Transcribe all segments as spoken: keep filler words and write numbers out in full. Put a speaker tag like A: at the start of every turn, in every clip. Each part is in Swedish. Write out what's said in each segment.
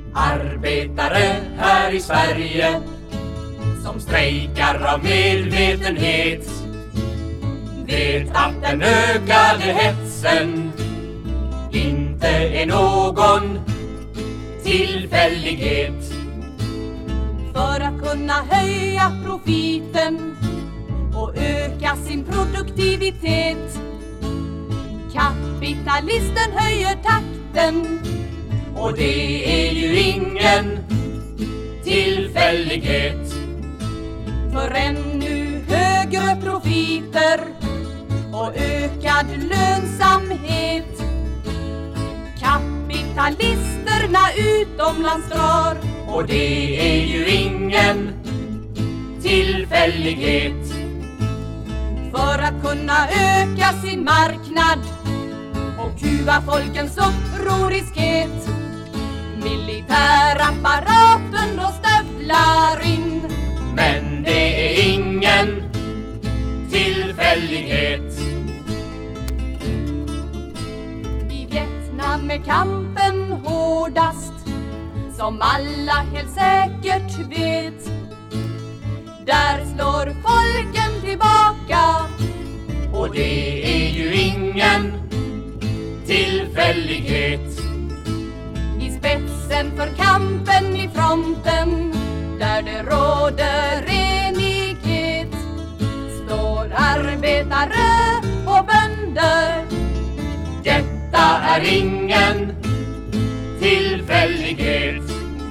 A: Arbetare här i Sverige som strejkar av medvetenhet vet att den ökade hetsen inte är någon tillfällighet.
B: För att kunna höja profiten och öka sin produktivitet, kapitalisten höjer takten,
A: och det är ju ingen tillfällighet.
B: För ännu högre profiter och ökad lönsamhet, kapitalisterna utomlands drar,
A: och det är ju ingen tillfällighet.
B: För att kunna öka sin marknad och kuva folkens upproriskhet, militärapparaten då stövlar in.
A: Men det är ingen tillfällighet.
B: I Vietnam är kampen hårdast, som alla helt säkert vet. Där slår folken tillbaka,
A: och det är ju ingen tillfällighet.
B: I spetsen för kampen i fronten, där det råder enighet, står arbetare och bönder.
A: Detta är ingen tillfällighet.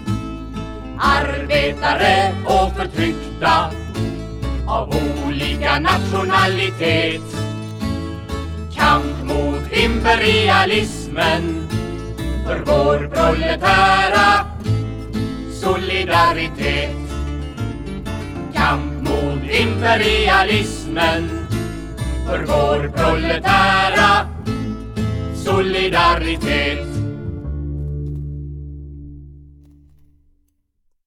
A: Arbetare och förtryckta av olika nationalitet, kamp mot imperialismen för vår proletära solidaritet. Kamp mot imperialismen för vår proletära solidaritet.